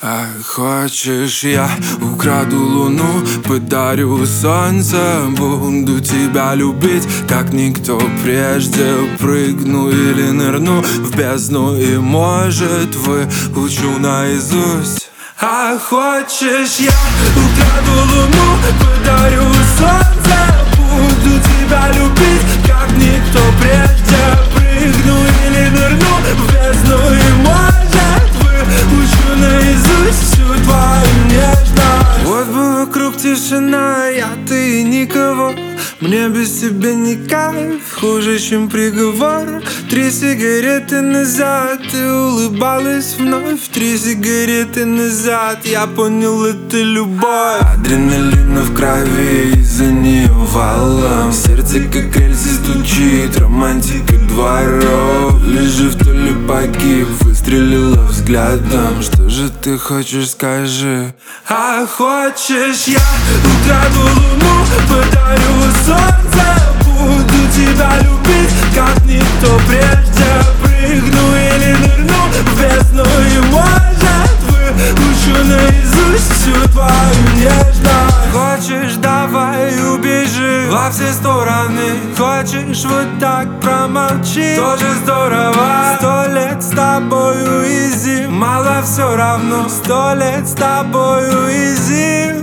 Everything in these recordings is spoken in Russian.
А хочешь, я украду луну, подарю солнце, буду тебя любить, как никто прежде. Прыгну или нырну в бездну и, может, выучу наизусть. А хочешь, я украду луну, подарю солнце, буду тебя любить, как никто прежде. Прыгну или нырну в бездну и, может, выучу наизусть всю твою нежность. Вот бы вокруг тишина, я, ты и никого. Мне без тебя не кайф, хуже, чем приговор. 3 сигареты назад ты улыбалась вновь. 3 сигареты назад я понял, это любовь. Адреналина в крови, из-за нее валом. Сердце как рельсы стучит, романтика дворов. Лежив, то ли погиб, выстрелила взглядом. Что же ты хочешь, скажи? А хочешь, я украду луну, подарю солнце, буду тебя любить, как никто прежде. Прыгну или нырну в бездну и, может, выучу наизусть всю твою нежность. Хочешь, давай убежи во все стороны. Хочешь, вот так промолчи, тоже здорово. 100 лет с тобою изи, мало все равно. 100 лет с тобою изи.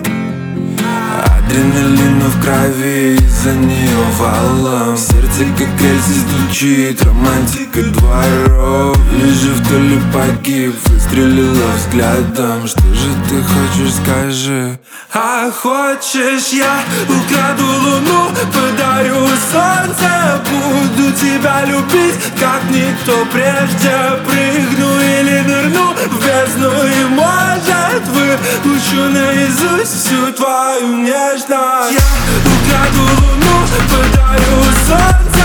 Адреналина в крови, из-за нее валом. Сердце как рельсы стучит, романтика дворов. Лежив, то ли погиб, выстрелила взглядом. Что же ты хочешь, скажи? А хочешь, я украду луну, подарю солнце, буду тебя любить, как никто прежде. Прыгну или нырну в бездну и, может, выучу наизусть всю твою нежность. Я украду луну, подарю солнце,